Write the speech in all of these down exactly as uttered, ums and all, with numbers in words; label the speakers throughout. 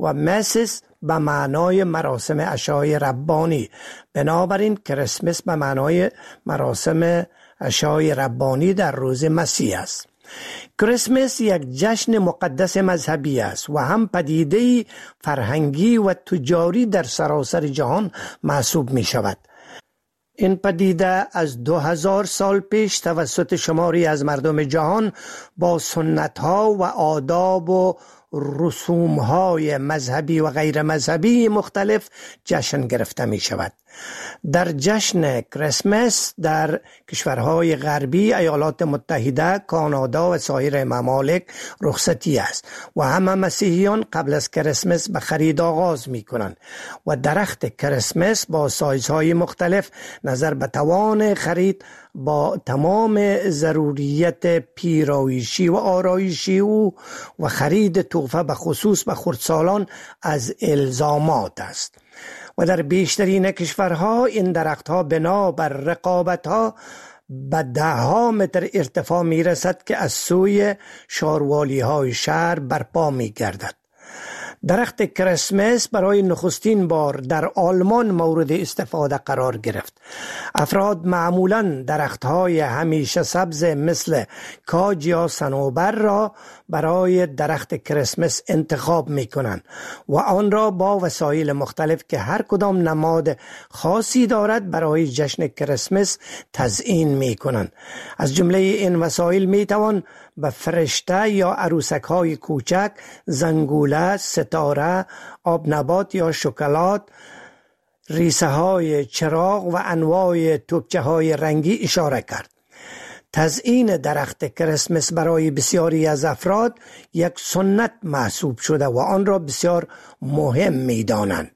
Speaker 1: و مسیس به معنای مراسم عشای ربانی. بنابراین کریسمس به معنای مراسم عشای ربانی در روز مسیح است. کریسمس یک جشن مقدس مذهبی است و هم پدیده فرهنگی و تجاری در سراسر جهان محسوب می شود. این پدیده از دو هزار سال پیش توسط شماری از مردم جهان با سنت‌ها و آداب و رسوم‌های مذهبی و غیر مذهبی مختلف جشن گرفته می شود. در جشن کریسمس در کشورهای غربی، ایالات متحده، کانادا و سایر ممالک رخصتی است و همه مسیحیان قبل از کریسمس به خرید آغاز می کنند و درخت کریسمس با سایزهای مختلف نظر به توان خرید با تمام ضروریت پیرایشی و آرایشی او و خرید تحفه به خصوص به خردسالان از الزامات است. و در بیشترین کشورها این درختها بنا بر رقابتها به ده ها متر ارتفاع می رسد که از سوی شاروالی های شهر برپا می گردد. درخت کریسمس برای نخستین بار در آلمان مورد استفاده قرار گرفت. افراد معمولاً درخت‌های همیشه سبز مثل کاج یا صنوبر را برای درخت کریسمس انتخاب می‌کنند و آن را با وسایل مختلف که هر کدام نماد خاصی دارد برای جشن کریسمس تزیین می‌کنند. از جمله این وسایل می‌توان به فرشته یا عروسک‌های کوچک، زنگوله، ستاره، آب نبات یا شکلات، ریسه های چراغ و انواع توپچه های رنگی اشاره کرد. تزیین درخت کریسمس برای بسیاری از افراد یک سنت محسوب شده و آن را بسیار مهم می دانند.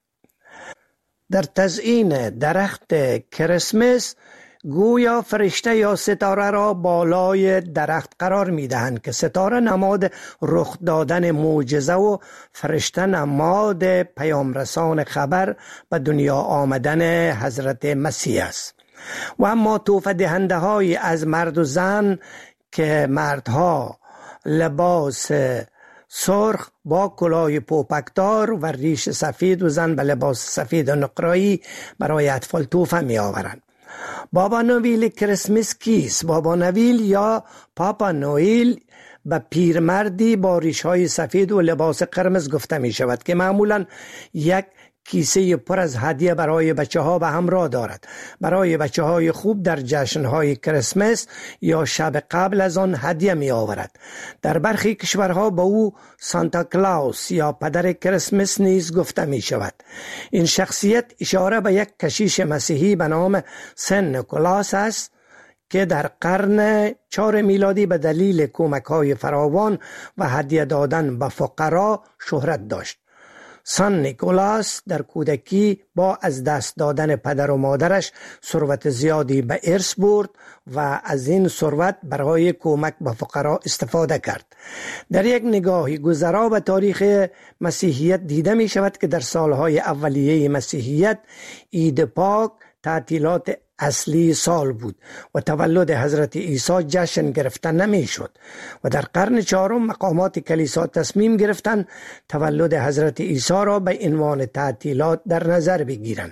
Speaker 1: در تزیین درخت کریسمس گویا فرشته یا ستاره را بالای درخت قرار می دهند که ستاره نماد رخ دادن معجزه و فرشته نماد پیامرسان خبر به دنیا آمدن حضرت مسیح است. و اما تحفه دهنده های از مرد و زن که مردها لباس سرخ با کلاه پوپکدار و ریش سفید و زن به لباس سفید و نقره‌ای برای اطفال تحفه می آورند. بابا نویل کریسمس کیست؟ بابا نویل یا پاپا نویل به پیرمردی با ریش‌های سفید و لباس قرمز گفته می شود که معمولاً یک کیسه پر از هدیه برای بچه ها به همراه دارد. برای بچه های خوب در جشن های کریسمس یا شب قبل از آن هدیه می آورد. در برخی کشورها به او سانتا کلاوس یا پدر کریسمس نیز گفته می شود. این شخصیت اشاره به یک کشیش مسیحی به نام سن نیکولاس است که در قرن چهار میلادی به دلیل کمک‌های فراوان و هدیه دادن به فقرا شهرت داشت. سن نیکولاس در کودکی با از دست دادن پدر و مادرش ثروت زیادی به ارث برد و از این ثروت برای کمک به فقرا استفاده کرد. در یک نگاهی گذرا به تاریخ مسیحیت دیده می شود که در سالهای اولیه مسیحیت عید پاک تعطیلات اصلی سال بود و تولد حضرت عیسی جشن گرفته نمی شد و در قرن چهارم مقامات کلیسا تصمیم گرفتند تولد حضرت عیسی را به عنوان تعطیلات در نظر بگیرند.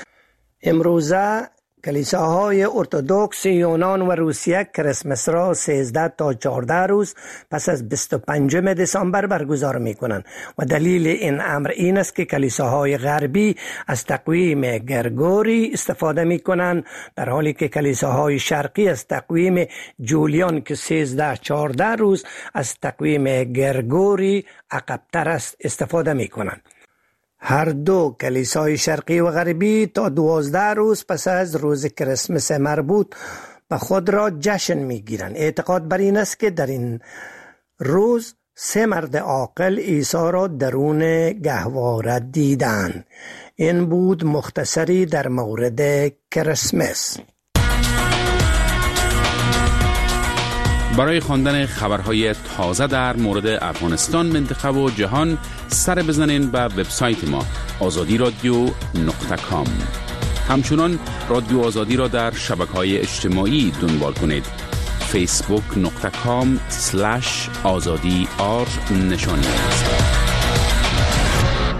Speaker 1: امروزه کلیساهای ارتدوکس یونان و روسیه کریسمس را سیزده تا چهارده روز پس از بیست و پنجم دسامبر برگزار می کنند و دلیل این امر این است که کلیساهای غربی از تقویم گرگوری استفاده می کنند، در حالی که کلیساهای شرقی از تقویم جولیان که سیزده چهارده روز از تقویم گرگوری عقب‌تر است استفاده می کنند. هر دو کلیسای شرقی و غربی تا دوازده روز پس از روز کریسمس مربوط به خود را جشن می گیرند. اعتقاد بر این است که در این روز سه مرد عاقل عیسی را درون گهواره دیدند. این بود مختصری در مورد کریسمس.
Speaker 2: برای خواندن خبرهای تازه در مورد افغانستان، منطقه و جهان سر بزنین به وبسایت ما آزادی رادیو نقطه کام. همچنان رادیو آزادی را در شبکه‌های اجتماعی دنبال کنید. فیسبوک نقطه کام سلش آزادی آر نشانی است.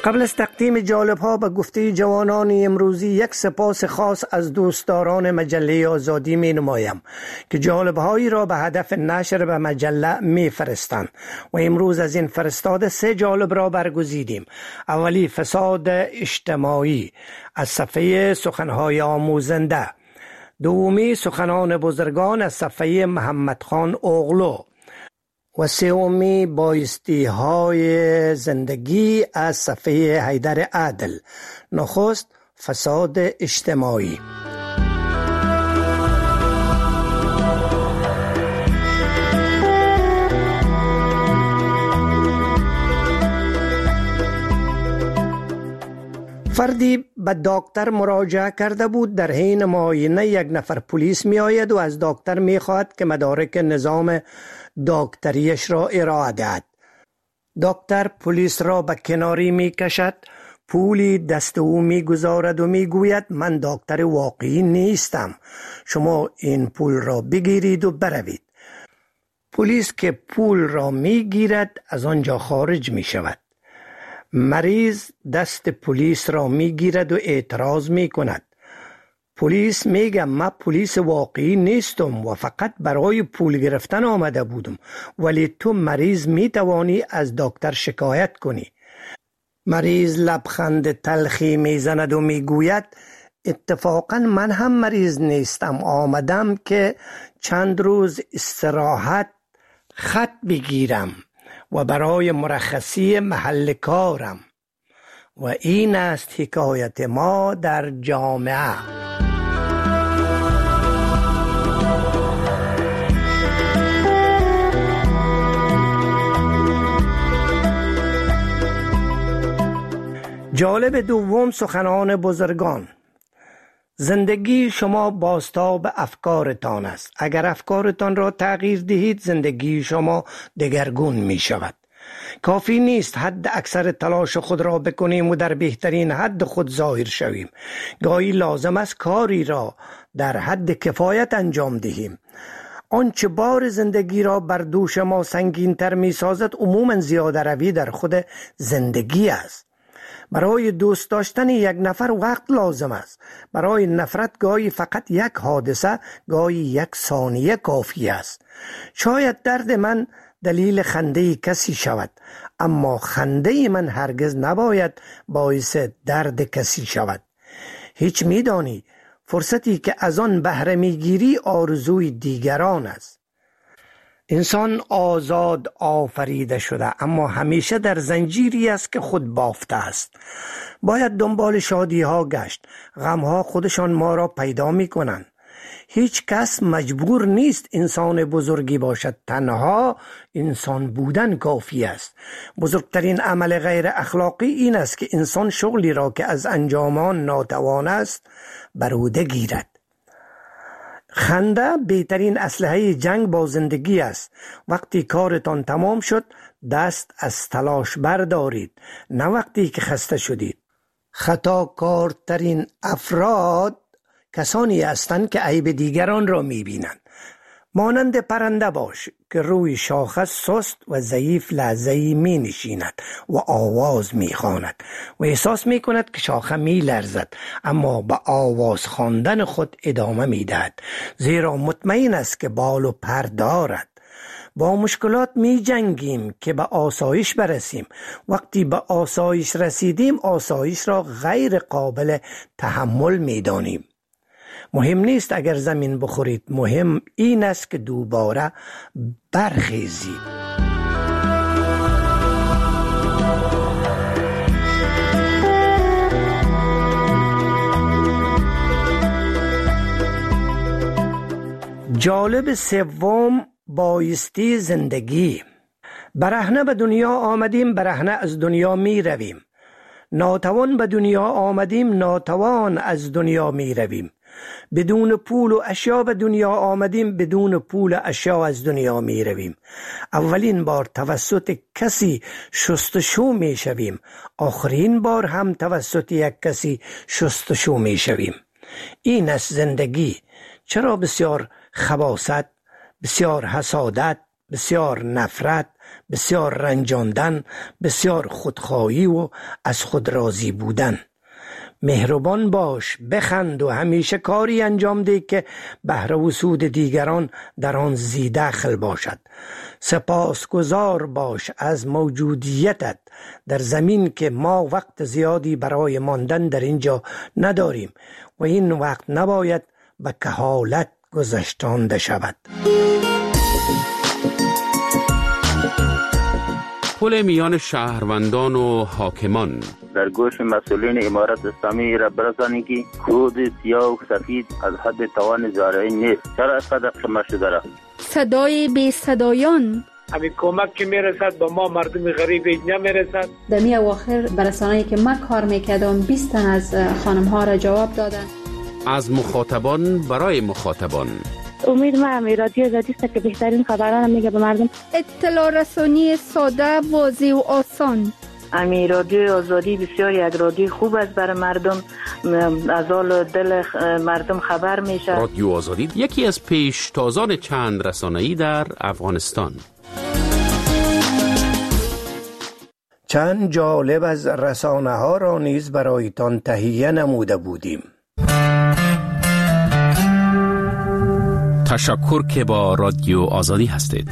Speaker 1: قبل از تقدیم جالب ها به گفته جوانان امروزی، یک سپاس خاص از دوستداران مجله آزادی می نمایم که جالب هایی را به هدف نشر به مجله می فرستند و امروز از این فرستاده سه جالب را برگزیدیم. اولی فساد اجتماعی از صفحه سخنهای آموزنده، دومی سخنان بزرگان از صفحه محمد خان اغلو و سومی بایستی های زندگی از صفحه حیدر عادل. نخست فساد اجتماعی. فردی به دکتر مراجعه کرده بود. در حین معاینه یک نفر پلیس می آید و از دکتر می خواهد که مدارک نظام دکتریش را ارائه دهد. دکتر پلیس را به کناری می کشد، پولی دست او می گذارد و می گوید من دکتر واقعی نیستم، شما این پول را بگیرید و بروید. پلیس که پول را می گیرد از آنجا خارج می شود. مریض دست پلیس را می گیرد و اعتراض می کند. پلیس میگه من پلیس واقعی نیستم و فقط برای پول گرفتن آمده بودم، ولی تو مریض می توانی از دکتر شکایت کنی. مریض لبخند تلخی می زند و می گوید اتفاقا من هم مریض نیستم، آمدم که چند روز استراحت خط بگیرم و برای مرخصی محل کارم. و این است حکایت ما در جامعه. جالب دوم سخنان بزرگان. زندگی شما بازتاب افکارتان است. اگر افکارتان را تغییر دهید زندگی شما دگرگون می شود. کافی نیست حد اکثر تلاش خود را بکنیم و در بهترین حد خود ظاهر شویم. گاهی لازم است کاری را در حد کفایت انجام دهیم. آنچه بار زندگی را بر دوش ما سنگین تر می سازد عموماً زیاده روی در خود زندگی است. برای دوست داشتن یک نفر وقت لازم است. برای نفرت گاهی فقط یک حادثه، گاهی یک ثانیه کافی است. شاید درد من دلیل خنده کسی شود، اما خنده من هرگز نباید باعث درد کسی شود. هیچ میدانی فرصتی که از آن بهره میگیری آرزوی دیگران است. انسان آزاد آفریده شده، اما همیشه در زنجیری است که خود بافته است. باید دنبال شادی ها گشت. غم ها خودشان ما را پیدا می کنند. هیچ کس مجبور نیست انسان بزرگی باشد، تنها انسان بودن کافی است. بزرگترین عمل غیر اخلاقی این است که انسان شغلی را که از انجام آن ناتوان است بر عهده گیرد. خنده بهترین اسلحه جنگ با زندگی است. وقتی کارتان تمام شد دست از تلاش بردارید، نه وقتی که خسته شدید. خطاکارترین افراد کسانی هستند که عیب دیگران را می‌بینند. مانند پرنده باش که روی شاخه سست و ضعیف لحظه‌ای می نشیند و آواز می خواند و احساس می کند که شاخه می لرزد، اما به آواز خواندن خود ادامه می دهد، زیرا مطمئن است که بال و پر دارد. با مشکلات می جنگیم که به آسایش برسیم. وقتی به آسایش رسیدیم آسایش را غیر قابل تحمل می دانیم. مهم نیست اگر زمین بخورید، مهم این است که دوباره برخیزید. جالب سوم بایستی زندگی. برهنه به دنیا آمدیم، برهنه از دنیا می رویم. ناتوان به دنیا آمدیم، ناتوان از دنیا می رویم. بدون پول و اشیا به دنیا آمدیم، بدون پول و اشیا از دنیا می رویم. اولین بار توسط کسی شستشو می شویم، آخرین بار هم توسط یک کسی شستشو می شویم. این است زندگی. چرا بسیار خباثت، بسیار حسادت، بسیار نفرت، بسیار رنجاندن، بسیار خودخواهی و از خود راضی بودن. مهربان باش، بخند و همیشه کاری انجام ده که بهره و سود دیگران در آن زی دخل باشد. سپاسگزار باش از موجودیتت در زمین که ما وقت زیادی برای ماندن در اینجا نداریم و این وقت نباید به کهالت گذشتانده شود.
Speaker 2: پل میان شهروندان و حاکمان
Speaker 3: در گوش مسئولین امارت اسلامی را برسانی که کود سیاه و سفید از حد توان زارعی نیست. چرا از قدر شما شده را؟
Speaker 4: صدای بی صدایان
Speaker 5: همین کمک که میرسد با ما مردم غریب اینجا میرسد.
Speaker 6: در می اواخر برسانه‌ای که من کار میکردم بیست تن از خانم ها را جواب دادن.
Speaker 2: از مخاطبان برای مخاطبان.
Speaker 7: امید من رادیو آزادی است که بهترین خبران میگه به مردم.
Speaker 4: اطلاع رسانی ساده، واضح و آسان.
Speaker 8: امی رادیو آزادی بسیار یک رادیو خوب است برای مردم، از حال دل مردم خبر میشه.
Speaker 2: رادیو آزادی یکی از پیشتازان چند رسانه‌ای در افغانستان.
Speaker 1: چند جالب از رسانه ها را نیز برایتان تهیه نموده بودیم.
Speaker 2: تشکر که با رادیو آزادی هستید.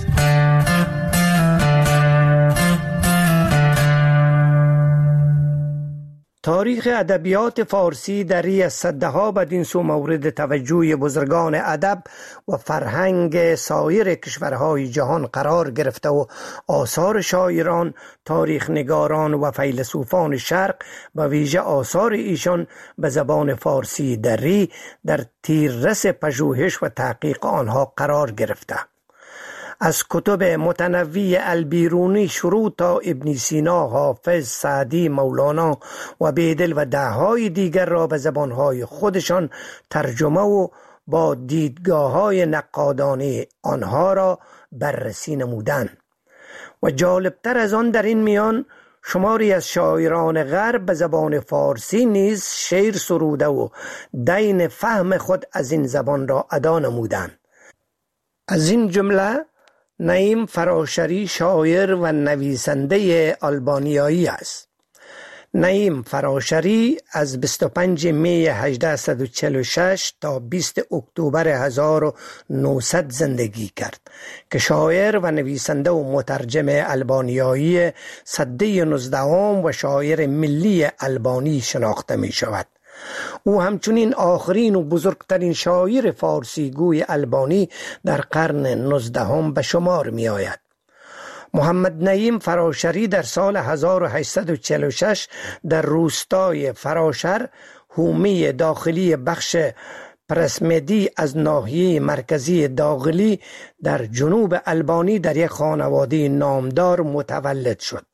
Speaker 1: تاریخ ادبیات فارسی دری از صدها بدین سو مورد توجه بزرگان ادب و فرهنگ سایر کشورهای جهان قرار گرفته و آثار شاعران، تاریخ نگاران و فیلسوفان شرق و ویژه آثار ایشان به زبان فارسی دری در تیررس پژوهش و تحقیق آنها قرار گرفته. از کتب متنوع البیرونی شروع تا ابن سینا، حافظ، سعدی، مولانا و بیدل و دههای دیگر را به زبانهای خودشان ترجمه و با دیدگاه‌های نقادانه آنها را بررسی نمودند. و جالبتر از آن در این میان شماری از شاعران غرب به زبان فارسی نیز شعر سروده و دین فهم خود از این زبان را ادا نمودند. از این جمله نعیم فراشری شاعر و نویسنده آلبانیایی است. نعیم فراشری از بیست و پنجم می هزار و چهل و شش تا بیستم اکتبر هزار و نهصد زندگی کرد که شاعر و نویسنده و مترجم آلبانیایی سده نوزدهم و شاعر ملی آلبانی شناخته می شود. او همچنین آخرین و بزرگترین شاعر فارسی گوی آلبانی در قرن نوزدهم به شمار می آید. محمد نعیم فراشری در سال هزار و هشتصد و چهل و شش در روستای فراشر، حومه داخلی بخش پرسمدی از ناحیه مرکزی داغلی در جنوب آلبانی در یک خانواده نامدار متولد شد.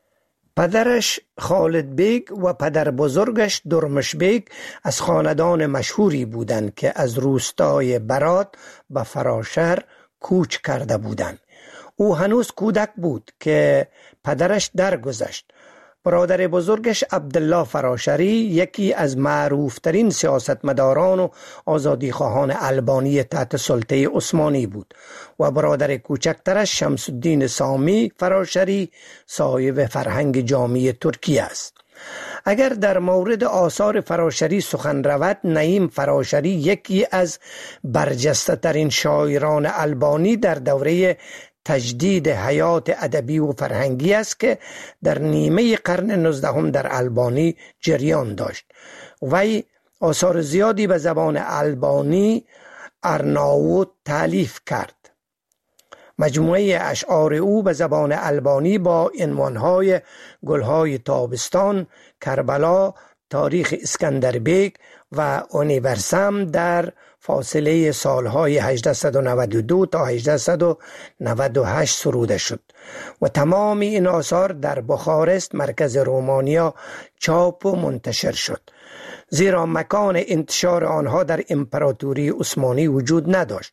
Speaker 1: پدرش خالد بیگ و پدر بزرگش درمش بیگ از خاندان مشهوری بودند که از روستای برات به فراشر کوچ کرده بودند. او هنوز کودک بود که پدرش درگذشت. برادر بزرگش عبدالله فراشری یکی از معروفترین سیاستمداران و آزادیخواهان آلبانی تحت سلطه عثمانی بود و برادر کوچکترش شمس الدین سامی فراشری صاحب فرهنگ جامعی ترکیه است. اگر در مورد آثار فراشری سخن رود، نعیم فراشری یکی از برجسته ترین شاعران آلبانی در دوره تجدید حیات ادبی و فرهنگی است که در نیمه قرن نوزدهم در آلبانی جریان داشت. وی آثار زیادی به زبان آلبانی ارناووت تالیف کرد. مجموعه اشعار او به زبان آلبانی با عنوانهای گلهای تابستان، کربلا، تاریخ اسکندربیگ و اونیورسم در فاصله سالهای هجده و نود و دو تا هجده و نود و هشت سروده شد و تمام این آثار در بخارست مرکز رومانیا چاپ و منتشر شد، زیرا مکان انتشار آنها در امپراتوری عثمانی وجود نداشت.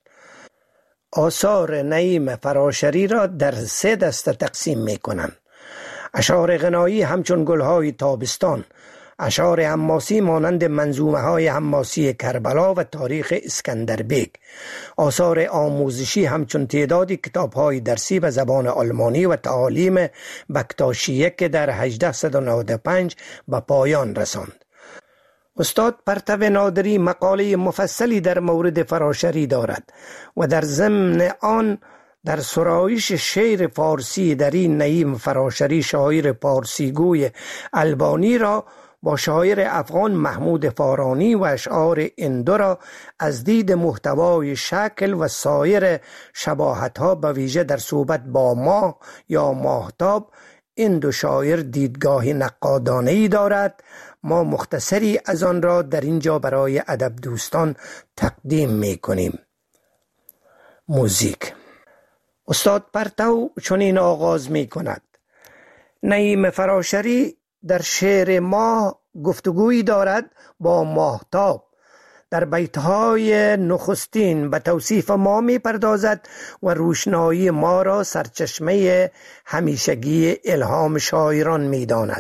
Speaker 1: آثار نعیم فراشری را در سه دسته تقسیم می کنند. اشعار غنایی همچون گلهای تابستان اشعار حماسی مانند منظومه های حماسی کربلا و تاریخ اسکندر بیگ، آثار آموزشی همچون تعدادی کتاب های درسی به زبان آلمانی و تعالیم بکتاشیه که در هجده نود و پنج به پایان رساند. استاد پرتو نادری مقاله مفصلی در مورد فراشری دارد و در ضمن آن در سرایش شعر فارسی در این نعیم فراشری شاعر پارسیگوی البانی را با شاعر افغان محمود فارانی و اشعار اندو را از دید محتوای شکل و سایر شباهت‌ها به ویژه در صحبت با ماه یا ماهتاب این دو شاعر دیدگاه نقادانه‌ای دارد. ما مختصری از آن را در اینجا برای ادب دوستان تقدیم می کنیم. موزیک. استاد پرتو چنین آغاز می کند: نعیم فراشری در شعر ماه گفتگویی دارد با ماهتاب. در بیتهای نخستین به توصیف ما می پردازد و روشنایی ما را سرچشمه همیشگی الهام شاعران می داند.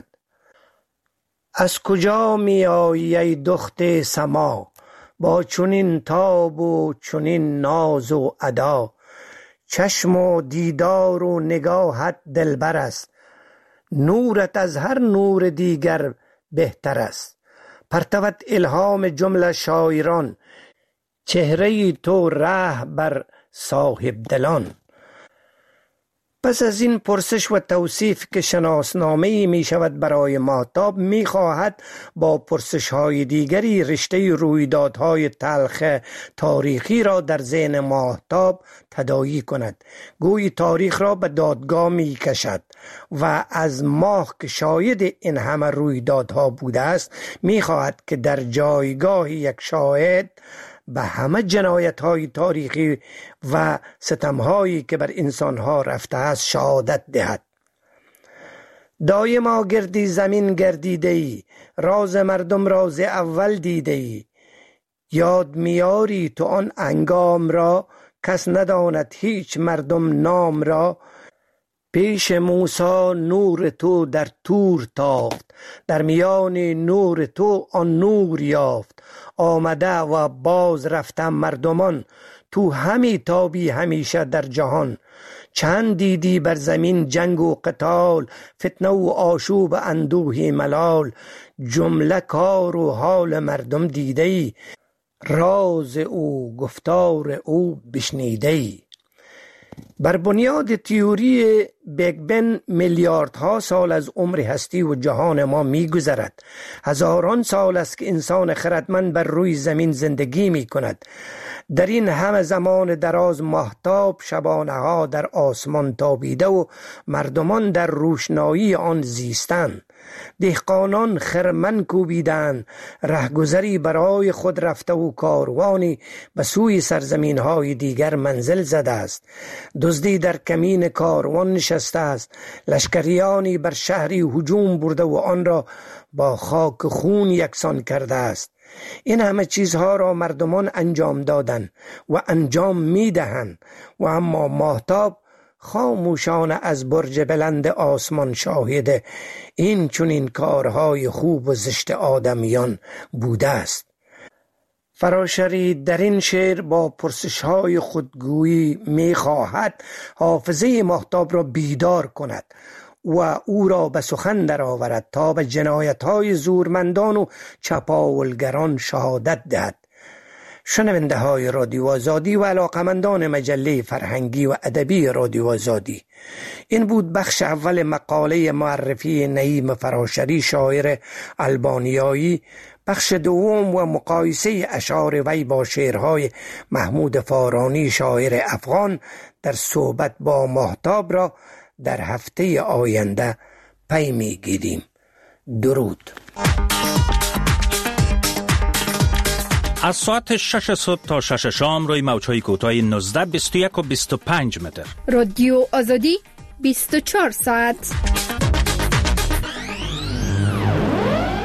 Speaker 1: از کجا می آیی ای دخت سما، با چنین تاب و چنین ناز و ادا، چشم و دیدار و نگاهت دلبر است، نورت از هر نور دیگر بهتر است. پرتوت الهام جمله شاعران، چهره تو ره بر صاحب دلان. پس از این پرسش و توصیف که شناسنامه‌ای می شود برای ماهتاب، می خواهد با پرسش های دیگری رشته رویدادهای تلخ تاریخی را در ذهن ماهتاب تداعی کند. گویی تاریخ را به دادگاه می کشد و از ماه که شاهد این همه رویدادها بوده است می خواهد که در جایگاه یک شاهد به همه جنایت‌های تاریخی و ستم‌هایی که بر انسان‌ها رفته است شهادت دهد. دایما گردی زمین گردیده‌ای، راز مردم راز اول دیده‌ای. یاد میاری تو آن انگام را، کس نداند هیچ مردم نام را. پیش موسی نور تو در تور تافت، در میان نور تو آن نور یافت. آمده و باز رفتم مردمان، تو همی تابی همیشه در جهان. چند دیدی بر زمین جنگ و قتال، فتنه و آشوب اندوه ملال. جمله کار و حال مردم دیدی، راز او گفتار او بشنیدی. بر بنیاد تئوری بیگ بن میلیاردها سال از عمر هستی و جهان ما می گذرد. هزاران سال است که انسان خردمند بر روی زمین زندگی می کند. در این همه زمان دراز ماهتاب شبانه ها در آسمان تابیده و مردمان در روشنایی آن زیستند. دهقانان خرمن کوبیدند، رهگذری برای خود رفته و کاروانی به سوی سرزمین های دیگر منزل زده است. دزدی در کمین کاروان نشسته است، لشکریانی بر شهری هجوم برده و آن را با خاک خون یکسان کرده است. این همه چیزها را مردمان انجام دادند و انجام می دهند و اما ماهتاب خاموشانه از برج بلند آسمان شاهد این چنین کارهای خوب و زشت آدمیان بوده است. فراشری در این شعر با پرسش‌های خودگویی می خواهد حافظه ماهتاب را بیدار کند و او را به سخن در آورد تا به جنایت‌های زورمندان و چپاولگران شهادت دهد. شنونده های رادیو آزادی و علاقمندان مجله فرهنگی و ادبی رادیو آزادی، این بود بخش اول مقاله معرفی نعیم فراشری شاعر البانیایی. بخش دوم و مقایسه اشعار وی با شعرهای محمود فارانی شاعر افغان در صحبت با ماهتاب را در هفته آینده پی می‌گیریم. درود.
Speaker 9: از ساعت شش صبح تا شش شام روی موج‌های کوتاه نوزده، بیست و یک و بیست و پنج متر.
Speaker 4: رادیو آزادی بیست و چهار ساعت.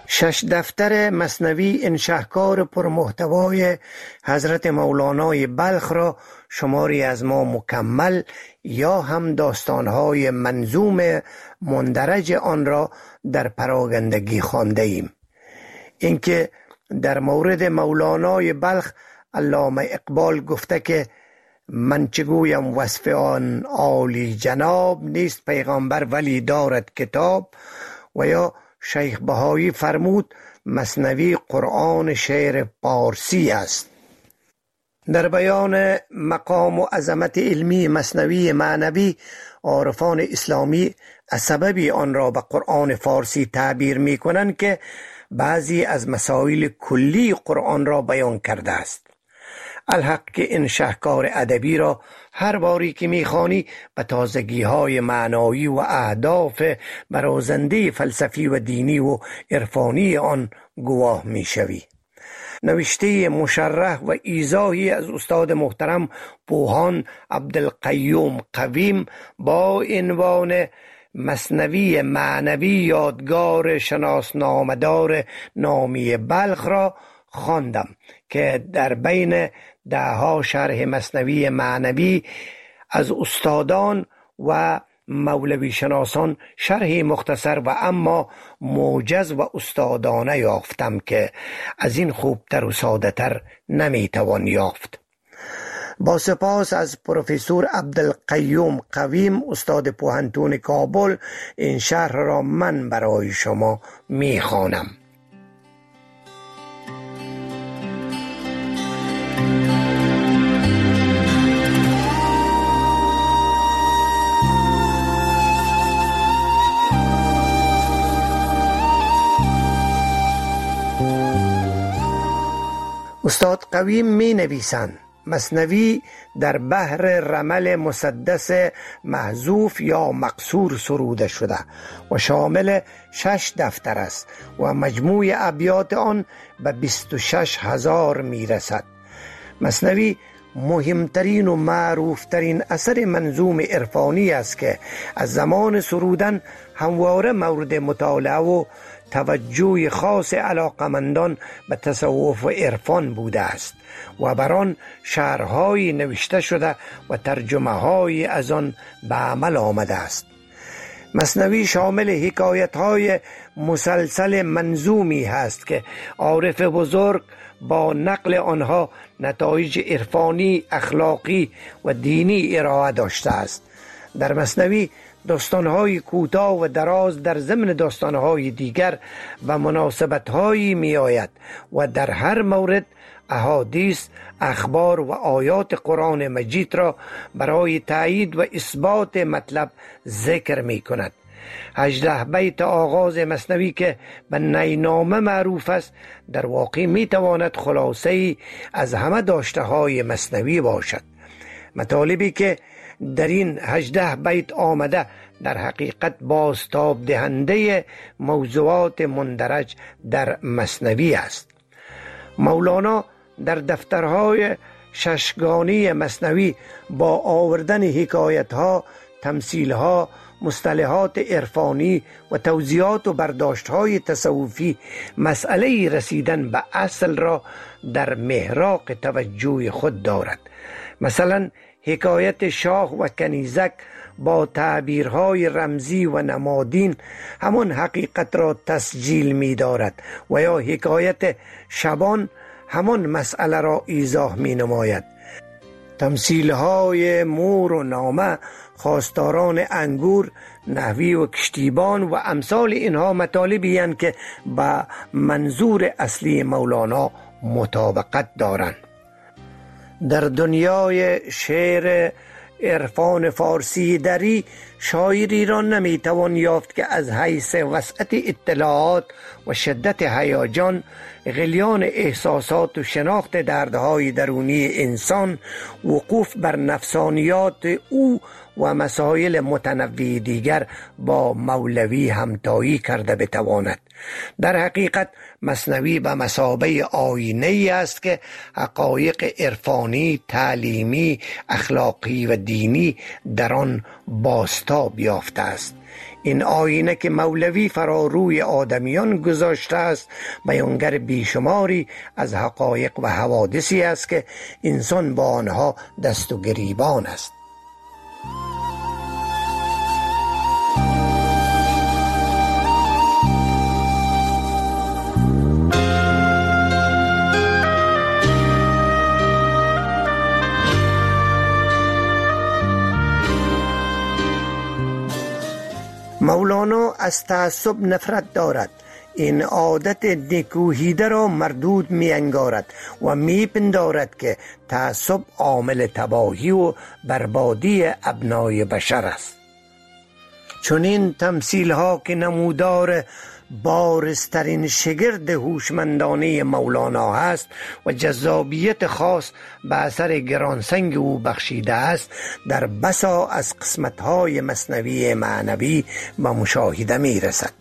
Speaker 1: شش دفتر مثنوی این شاهکار پرمحتوای حضرت مولانای بلخ را شماری از ما مکمل یا هم داستانهای منظوم مندرج آن را در پراگندگی خوانده ایم. اینکه در مورد مولانای بلخ علامه اقبال گفته که من چگویم وصف آن عالی جناب، نیست پیغامبر ولی دارد کتاب. و یا شیخ بهایی فرمود مثنوی قرآن شعر پارسی است. در بیان مقام و عظمت علمی مثنوی معنوی، عارفان اسلامی از سببی آن را به قرآن فارسی تعبیر می کنند که بعضی از مسائل کلی قرآن را بیان کرده است. الحق که این شاهکار ادبی را هر باری که میخوانی به تازگی های معنایی و اهداف برازنده فلسفی و دینی و عرفانی آن گواه میشوی. نوشته مشرح و ایضاحی از استاد محترم پوهان عبدالقیوم قویم با عنوان مثنوی معنوی یادگار شناسنامه‌دار نامی بلخ را خواندم که در بین دهها شرح مثنوی معنوی از استادان و مولوی شناسان شرحی مختصر و اما موجز و استادانه یافتم که از این خوبتر و ساده‌تر نمیتوان یافت. با سپاس از پروفسور عبدالقیوم قویم استاد پوهنتون کابل این شرح را من برای شما میخوانم. استاد قویم می نویسند مثنوی در بحر رمل مسدس محذوف یا مقصور سروده شده و شامل شش دفتر است و مجموع ابیات آن به بیست و شش هزار می رسد. مثنوی مهمترین و معروفترین اثر منظوم عرفانی است که از زمان سرودن همواره مورد مطالعه و توجه خاص علاقمندان به تصوف و عرفان بوده است و بر آن شرح‌هایی نوشته شده و ترجمه‌هایی از آن به عمل آمده است. مثنوی شامل حکایت‌های مسلسل منظومی هست که عارف بزرگ با نقل آنها نتایج عرفانی، اخلاقی و دینی ارائه داشته است. در مثنوی داستان‌های کوتاه و دراز در ضمن داستان‌های دیگر و مناسبت‌هایی می‌آید و در هر مورد احادیث، اخبار و آیات قرآن مجید را برای تایید و اثبات مطلب ذکر می‌کند. هجده بیت آغاز مثنوی که به نینامه معروف است در واقع می‌تواند خلاصه‌ای از همه داشته‌های مثنوی باشد. مطالبی که در این هجده بیت آمده در حقیقت بازتاب دهنده موضوعات مندرج در مثنوی است. مولانا در دفترهای ششگانی مثنوی با آوردن حکایتها، تمثیلها، مصطلحات عرفانی و توضیحات و برداشتهای تصوفی مسئله رسیدن به اصل را در محراق توجه خود دارد. مثلا حکایت شاه و کنیزک با تعبیرهای رمزی و نمادین همان حقیقت را تسجیل می دارد و یا حکایت شبان همان مسئله را ایضاح می نماید. تمثیلهای مور و نامه، خواستاران انگور، نحوی و کشتیبان و امثال اینها مطالبی هستند که با منظور اصلی مولانا مطابقت دارند. در دنیای شعر عرفان فارسی دری شاعری را نمیتوان یافت که از حیث وسعت اطلاعات و شدت هیجان، غلیان احساسات و شناخت دردهای درونی انسان، وقوف بر نفسانیات او و مسائل متنوع دیگر با مولوی همتایی کرده بتواند. در حقیقت مثنوی به مثابه آینه‌ای است که حقایق عرفانی، تعلیمی، اخلاقی و دینی در آن بازتاب یافته است. این آینه که مولوی فرا روی آدمیان گذاشته است بیانگر بیشماری از حقایق و حوادثی است که انسان با آنها دست و گریبان است. مولانا از تعصب نفرت دارد. این عادت نکوهیده را مردود می انگارد و می پندارد که تعصب عامل تباهی و بربادی ابنای بشر است. چون این تمثیل ها که نمودار بارزترین شگرد هوشمندانه مولانا است و جذابیت خاص به اثر گرانسنگ او بخشیده است، در بسا از قسمت‌های مثنوی معنوی به مشاهده می رسد.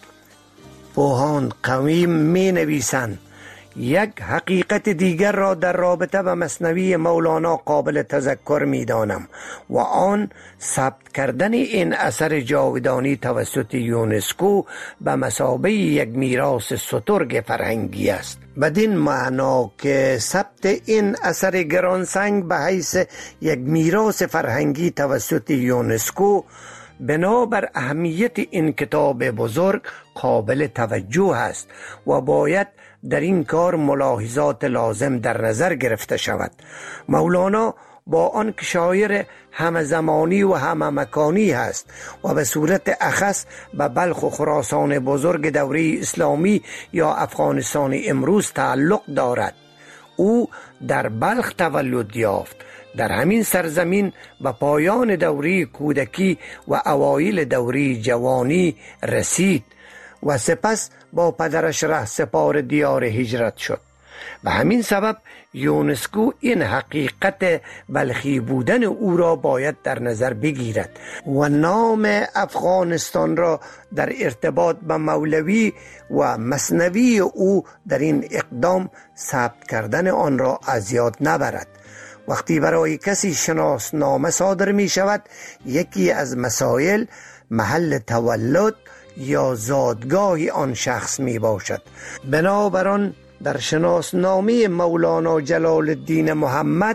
Speaker 1: پوهان قویم می نویسند یک حقیقت دیگر را در رابطه به مثنوی مولانا قابل تذکر می دانم و آن ثبت کردن این اثر جاودانی توسط یونسکو به مثابه یک میراث سترگ فرهنگی است. بدین معنا که ثبت این اثر گرانسنگ به حیث یک میراث فرهنگی توسط یونسکو بنابر اهمیت این کتاب بزرگ قابل توجه است و باید در این کار ملاحظات لازم در نظر گرفته شود. مولانا با آن که شاعر همه زمانی و همه مکانی است و به صورت اخص به بلخ و خراسان بزرگ دوره اسلامی یا افغانستان امروز تعلق دارد، او در بلخ تولد یافت. در همین سرزمین به پایان دوره کودکی و اوایل دوره جوانی رسید و سپس با پدرش ره سپار دیار هجرت شد. به همین سبب یونسکو این حقیقت بلخی بودن او را باید در نظر بگیرد و نام افغانستان را در ارتباط به مولوی و مثنوی او در این اقدام ثبت کردن آن را از یاد نبرد. وقتی برای کسی شناسنامه صادر می شود، یکی از مسائل محل تولد یا زادگاه آن شخص می باشد. بنابراین در شناسنامه مولانا جلال الدین محمد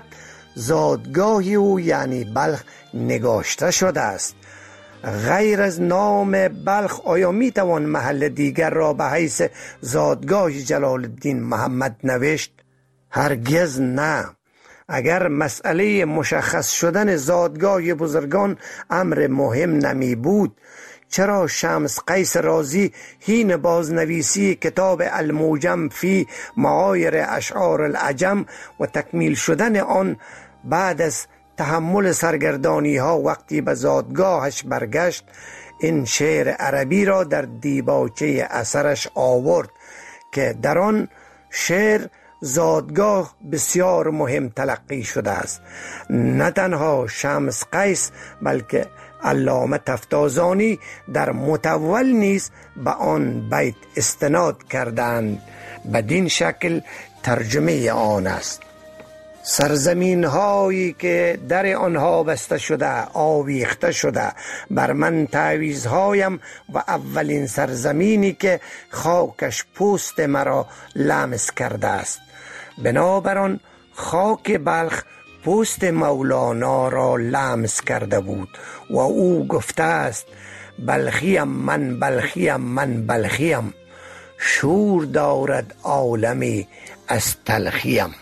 Speaker 1: زادگاه او یعنی بلخ نگاشته شده است. غیر از نام بلخ آیا می توان محل دیگر را به حیث زادگاه جلال الدین محمد نوشت؟ هرگز نه. اگر مسئله مشخص شدن زادگاه بزرگان امر مهم نمی بود، چرا شمس قیس رازی حین بازنویسی کتاب الموجم فی معایر اشعار العجم و تکمیل شدن آن بعد از تحمل سرگردانی ها وقتی به زادگاهش برگشت، این شعر عربی را در دیباچه اثرش آورد که در آن شعر زادگاه بسیار مهم تلقی شده است؟ نه تنها شمس قیس بلکه علامه تفتازانی در متول نیز به آن بیت استناد کردند. بدین شکل ترجمه آن است: سرزمین هایی که در آنها بسته شده آویخته شده، بر من تعویض هایم و اولین سرزمینی که خاکش پوست مرا لمس کرده است. بنابراین خاک بلخ پوست مولانا را لمس کرده بود و او گفته است: بلخیم من بلخیم من بلخیم، شور دارد عالمی از تلخیم.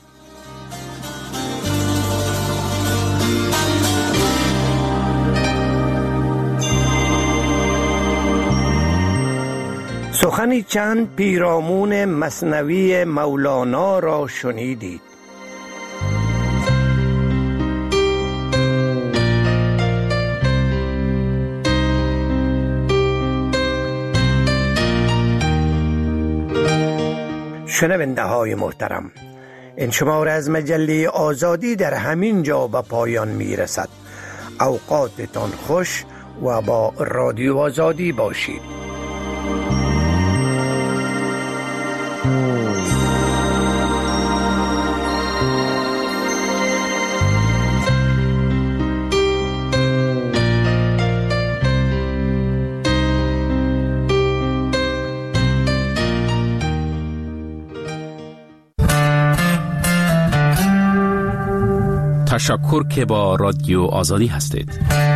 Speaker 1: سخنی چند پیرامون مثنوی مولانا را شنیدید. شنونده های محترم، این شماره از مجله آزادی در همین جا به پایان می رسد. اوقاتتان خوش و با رادیو آزادی باشید.
Speaker 2: تشکر که با رادیو آزادی هستید.